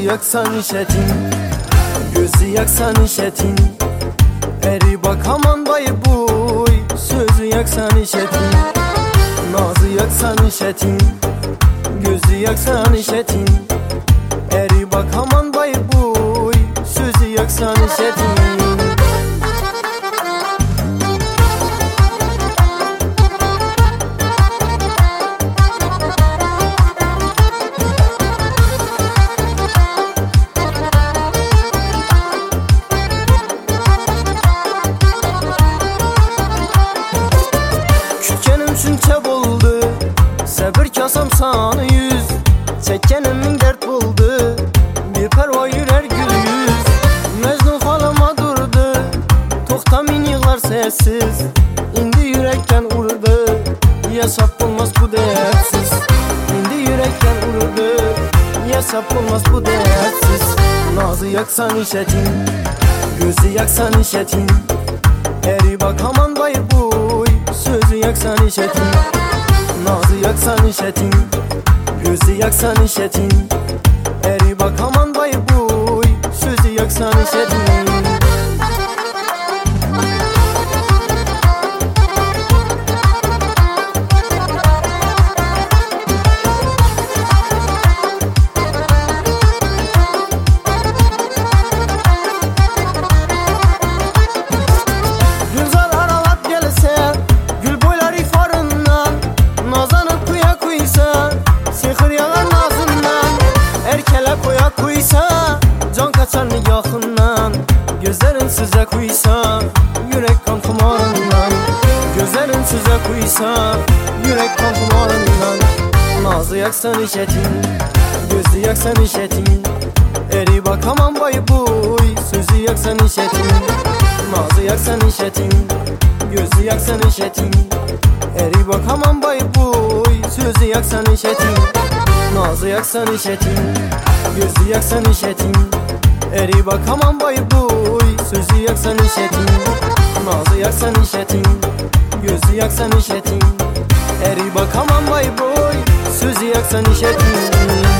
yaksan işetin, gözü yaksan işetin. Eri bak aman bay buy, sözü yaksan işetin. Nazı yaksan işetin, gözü yaksan işetin. Eri bak aman bay buy, sözü yaksan işetin. Şünçe buldu, sabır kasam sana yüz. Çekkenimin dert buldu, bir perva yürer gül yüz. Mecnun halama durdu, toktamin yığlar sessiz. İndi yürekten urdu, yaşap olmaz bu dertsiz. İndi yürekten urdu, yaşap olmaz bu dertsiz. Nazı yaksan işetin, gözü yaksan işetin. Eri bak aman bay buy, sözü yaksan işetin. Nazı yaksan işetin, gözü yaksan işetin. Eri bak aman bay buy, sözü yaksan işetin. Nigahından, gözlerin size kuysa, yürek kan kumarından. Gözlerin size kuysa, yürek kan kumarından. Nazı yaksan işetin, gözü yaksan işetin. Eri bak aman bay buy, sözü yaksan işetin. Nazı yaksan işetin, gözü yaksan işetin. Eri bak aman bay buy, sözü yaksan işetin. Nazı yaksan işetin, gözü yaksan işetin. Eri bak aman bay buy, sözü yaksan işetin. Nazı yaksan işetin, gözü yaksan işetin. Eri bak aman bay buy, sözü yaksan işetin.